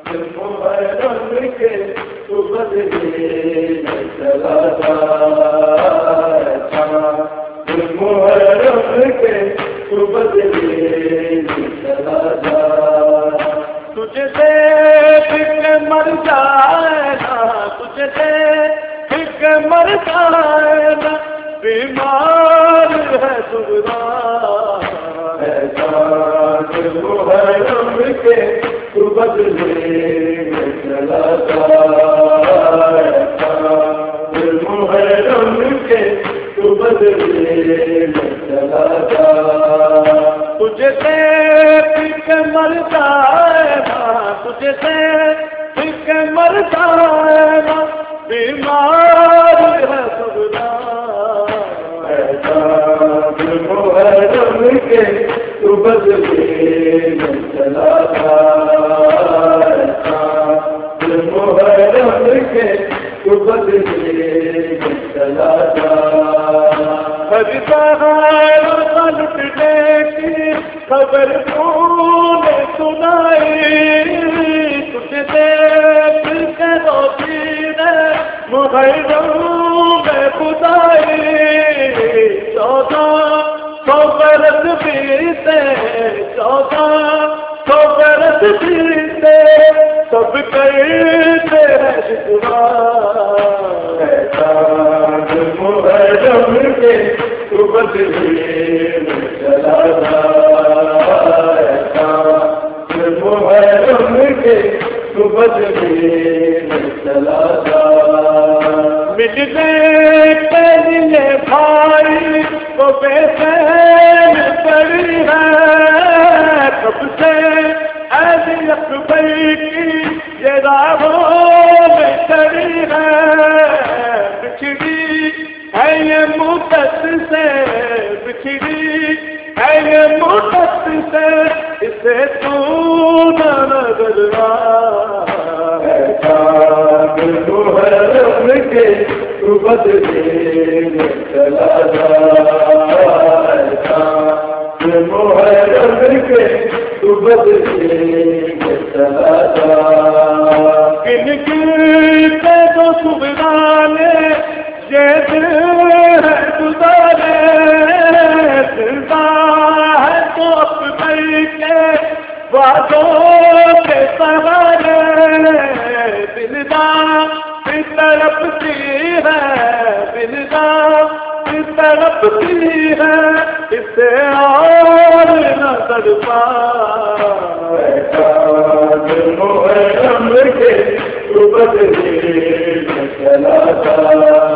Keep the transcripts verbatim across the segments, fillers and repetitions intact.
محرم کے تو بدلے میں چلا جا محرم کے تو بدلے میں چلا جا تجھ سے پھر مر جائے گا تجھ سے پھر مر جائے گا بیمار ہے سبرا محرم کے تو بدلے میں چلا جا محرم کے تو بدلے میں چلا جا تجھ سے پھر مر جائے گا تجھ سے پھر مر جائے گا بیمار ہے سبرا محرم کے تو بدلے میں چلا جا محرم کے تو بدلے میں چلا جا ہر بہار لٹنے کی خبر تو نے سنائی تجھ دیکھ کے روشی نے محرم میں خدائی چودہ سو برس بیتے چودہ سو برس بیتے سب کہتے ہیں شکوا محرم کے تو بدلے میں چلا جا محرم کے تو بدلے میں چلا جا ملنے کے لیے بھائی کو بے چین پڑی ہے کب سے علی اکبر کی یہ راہوں میں چڑھی ہے بچھڑی ہے یہ مدت سے بچھڑی ہے یہ مدت سے اسے تو نہ نظر محرم کے تو بدلے میں چلا جا محرم کے تو بدلے میں چلا جا کن کن کے تو سبحانے یہ دل ہے گزارے زندہ ہے تو اپنے کے وعدوں کے سہارے دلدار تڑپتی ہے دلدار تڑپتی ہے اسے اور نہ تڑپا محرم کے تو بدلے میں چلا جا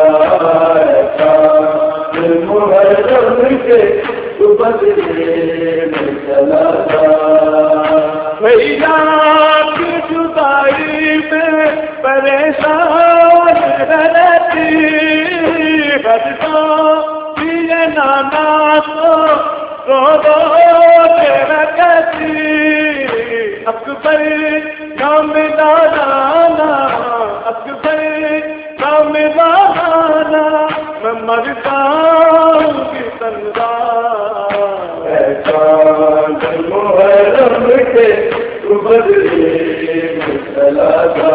محرم کے تو بدلے میں چلا جا بھیا کی جدائی میں پریشان رہتی بدتا یہ نانا تو رو رو کے رکھتی اکبر نام دانا اکبر نام دانا میں مرتا ہوں کی تنہا محرم کے تو بدلے میں چلا جا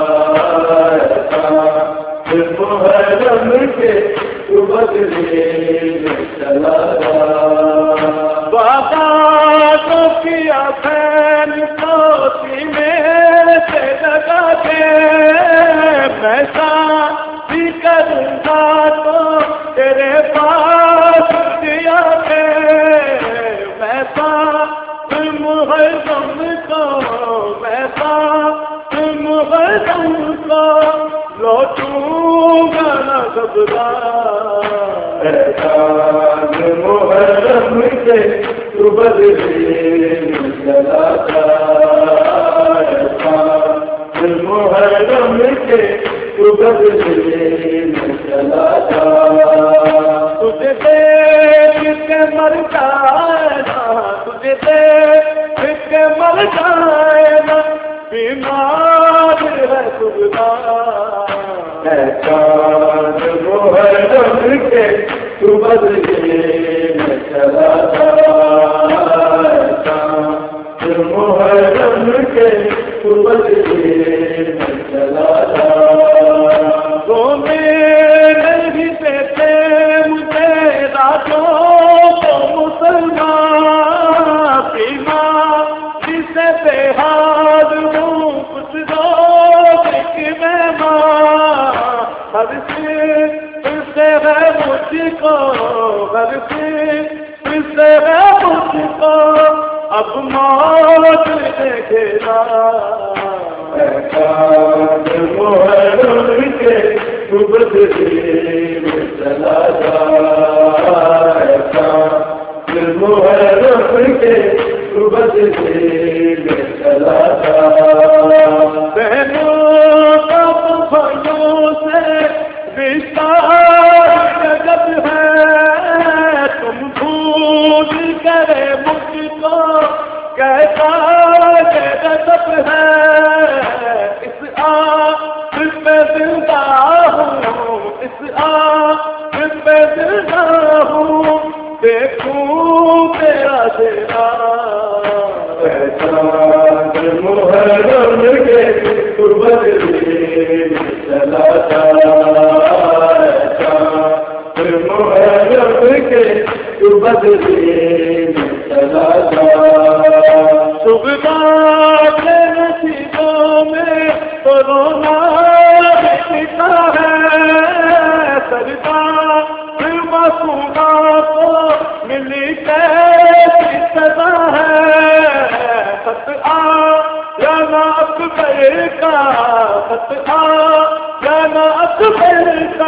محرم کے تو بدلے میں چلا جا بابا تو کیا بہن کو سینے سے لگا کے پیسہ بھی کروں گا تو تیرے پاس دیا کے پیسہ محرم کو پیسہ محرم کو لوٹوں گا نہ گھبرا محرم کے تو بدلے میں چلا جا محرم کے تو بدلے میں چلا جا تجھے دیکھ کے مر جائے گا تجھے دیکھ کے مر جائے گا بیمار ہے سبرا محرم کے تو بدلے میں چلا جا محرم کے قربت میں چلا جا وہ میرے ہی دیتے مجھے راجوں کو مسلمان پیما جسے بے حال ہوں کچھ روک کہ میں ماں ہر سے سے ہے مجھ کو ہر سے سے ہے مجھ کو اب موت نے گھیرا محرم کے بدری میں چلا جا محرم کے بدری میں چلا جا بہنوں کا بھائیوں سے رشتہ جگت ہے تم بھول کرے مجھ کو کیسا جگت ہے اس آنکھ میں زندہ ہوں اس آنکھ میں زندہ ہوں دیکھوں تیرا چہرہ محرم کے بدری میں چلا جا محرم کے بدری میں چلا جا صبح کے نصیبوں میں تو رونا لکھتا ہے سرکار معصومہ کو ملی کیسی سزا ہے خط آ یا نہ اکبر کا خط آ یا نہ اکبر کا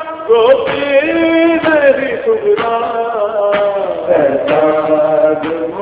گوپی میری صبح